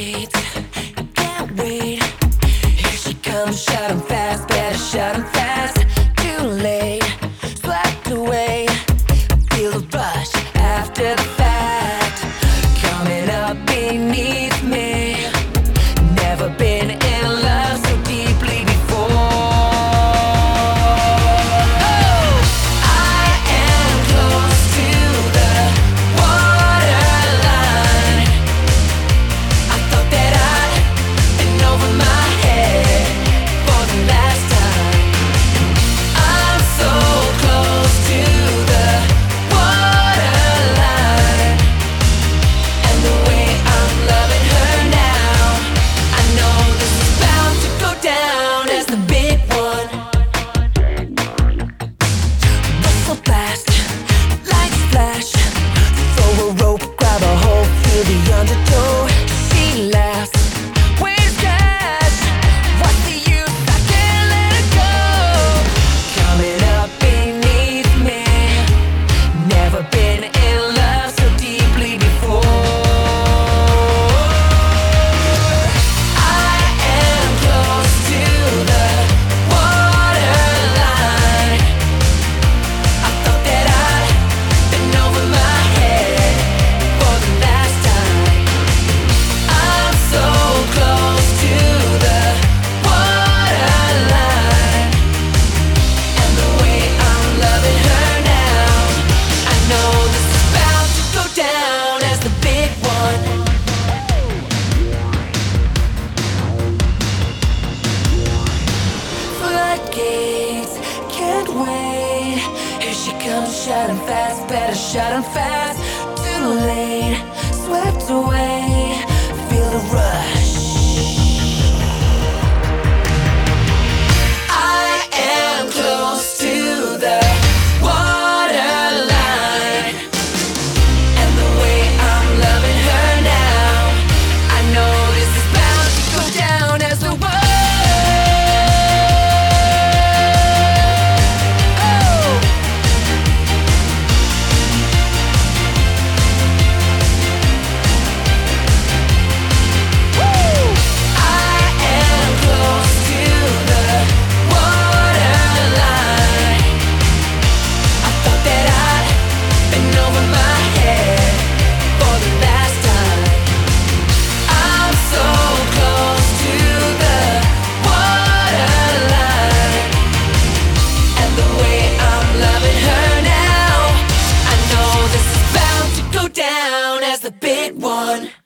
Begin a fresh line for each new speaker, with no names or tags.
Floodgates, can't wait. Here she comes, shut 'em fast, better shut 'em fast. Too late, swept away. Feel the rush after the fact, coming up beneath me. Never been in love so deeply before. The undertow, she laughs. Where's cash? What's the use? I can't let it go. Coming up beneath me. Never been in love so deeply before. I am close to the waterline. I thought that I'd been over my head for the last time. Floodgates, can't wait. Here she comes, shut 'em fast, better shut 'em fast. Too late, swept away. Feel the rush. I am close to the waterline, and the way I'm loving her now, I know this is bound to go down as the world. Down as the big one.